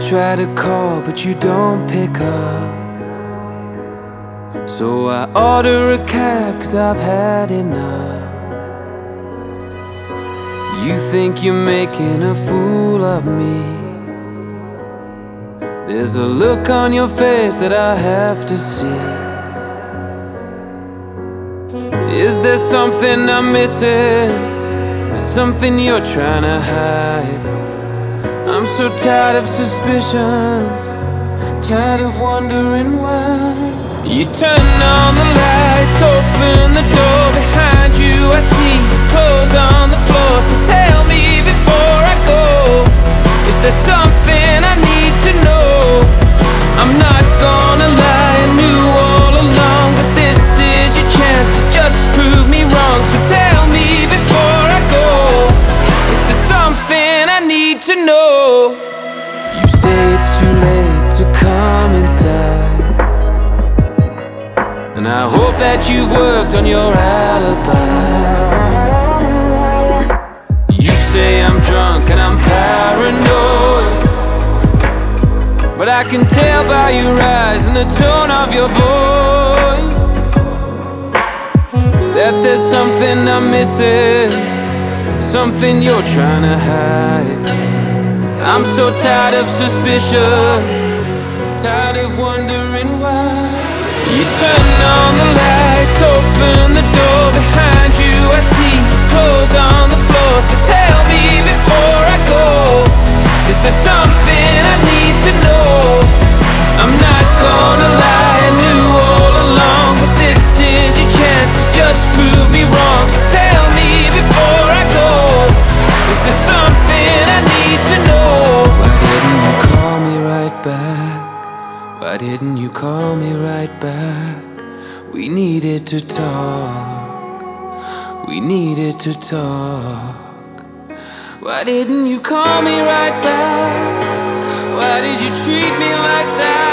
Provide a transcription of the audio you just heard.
try to call, but you don't pick up. So I order a cab, 'cause I've had enough. You think you're making a fool of me. There's a look on your face that I have to see. Is there something I'm missing? Or something you're trying to hide? I'm so tired of suspicions, tired of wondering why. You turn on the lights, open the door behind you. I see your clothes on the floor, so tell me before I go, is there something I need to know? I'm not gonna lie, I knew all along, but this is your chance to just prove me wrong. So tell me before I go, is there something I need to know? You say it's too late to come inside, and I hope that you've worked on your alibi. You say I'm drunk and I'm paranoid, but I can tell by your eyes and the tone of your voice that there's something I'm missing, something you're trying to hide. I'm so tired of suspicion, tired of wondering why. You turn on the lights, open the door behind you. I see clothes on the floor, so tell me before I go, is there something I need to know? I'm not gonna lie, I knew all along, but this is your chance to just prove me wrong. So tell me before I go, is there something I need to know? Why didn't you call me right back? Why didn't you call me right back? We needed to talk, we needed to talk. Why didn't you call me right back? Why did you treat me like that?